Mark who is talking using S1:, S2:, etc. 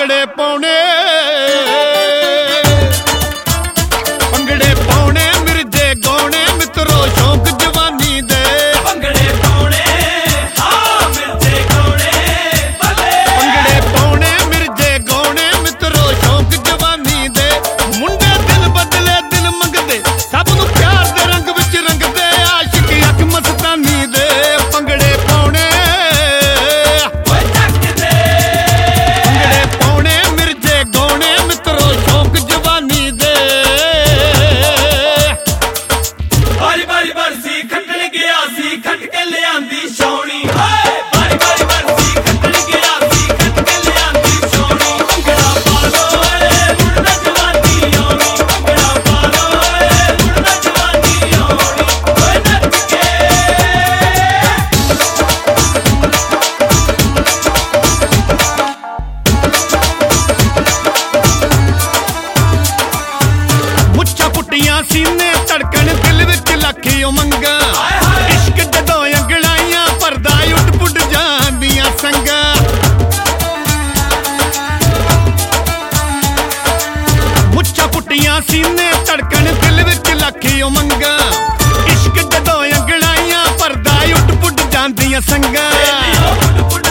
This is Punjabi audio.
S1: ਭੰਗੜੇ ਪਾਉਣੇ ਭੰਗੜੇ ਪਾਉਣੇ ਮਿਰਜੇ ਗਾਉਣੇ ਮਿੱਤਰੋ ਸ਼ੌਂਕ ਜਵਾਨੀ ਦੇ
S2: ਭੰਗੜੇ ਪਾਉਣੇ ਹਾਂ ਮਿਰਜੇ ਗਾਉਣੇ ਭਲੇ
S1: ਭੰਗੜੇ ਪਾਉਣੇ ਮਿਰਜੇ ਗਾਉਣੇ ਮਿੱਤਰੋ ਸ਼ੌਂਕ ਜਵਾਨੀ ਦੇ ਮੁੰਡੇ ਦਿਨ ਬਦਲੇ ਦਿਨ ਮੰਗਦੇ ਸਭ ਨੂੰ ਪਿਆਰ ਦੇ ਰੰਗ ਵਿੱਚ ਰੰਗਦੇ ਆਸ਼ਿਕ ਅੱਖ ਮਸਤਾਨੀ ਦੇ ਭੰਗੜੇ ਪਾਉਣੇ
S2: ਓਏ ਚੱਕਦੇ
S1: ਭੰਗੜੇ ਪਾਉਣੇ ਮਿਰਜੇ ਗਾਉਣੇ ਮਿੱਤਰੋ ਸ਼ੌਂਕ ਜਵਾਨੀ ਦੇ
S2: ਬਾਰੀ ਬਾਰੀ ਬਰਸੀ ਖੱਟਣ ਗਿਆ ਸੀ ਖੱਟ ਕੇ ਲਿਆਂਦੀ ਛਾਉਣੀ ਓਏ ਬਾਰੀ ਬਾਰੀ ਬਰਸੀ ਖੱਟਣ ਗਿਆ ਸੀ ਖੱਟ ਕੇ ਲਿਆਂਦੀ ਛਾਉਣੀ ਭੰਗੜਾ ਪਾ ਲੋ ਓਏ ਮੁੰਡਾ ਜਵਾਨੀ ਆਉਣੀ ਭੰਗੜਾ ਪਾ ਲੋ ਓਏ ਮੁੰਡਾ ਜਵਾਨੀ ਆਉਣੀ ਓਏ ਨੱਚ ਕੇ
S1: ਮੁੱਛਾਂ ਪੁੱਟੀਆਂ ਸੀਨੇ ਧੜਕਣ ਦਿਲ ਵਿੱਚ ਲੱਖ ਉਮੰਗਾਂ ਇਸ਼ਕ ਜਦੋਂ ਅੰਗੜਾਈਆਂ ਭਰਦਾ ਉੱਡ ਪੁੱਡ ਜਾਂਦੀਆਂ ਸੰਗਾਂ ਮੁੱਛਾਂ ਪੁੱਟੀਆਂ ਸੀਨੇ ਧੜਕਣ ਦਿਲ ਵਿੱਚ ਲੱਖ ਉਮੰਗਾਂ ਇਸ਼ਕ ਜਦੋਂ ਅੰਗੜਾਈਆਂ ਭਰਦਾ ਉੱਡ ਪੁੱਡ ਜਾਂਦੀਆਂ ਸੰਗਾਂ
S2: ਓ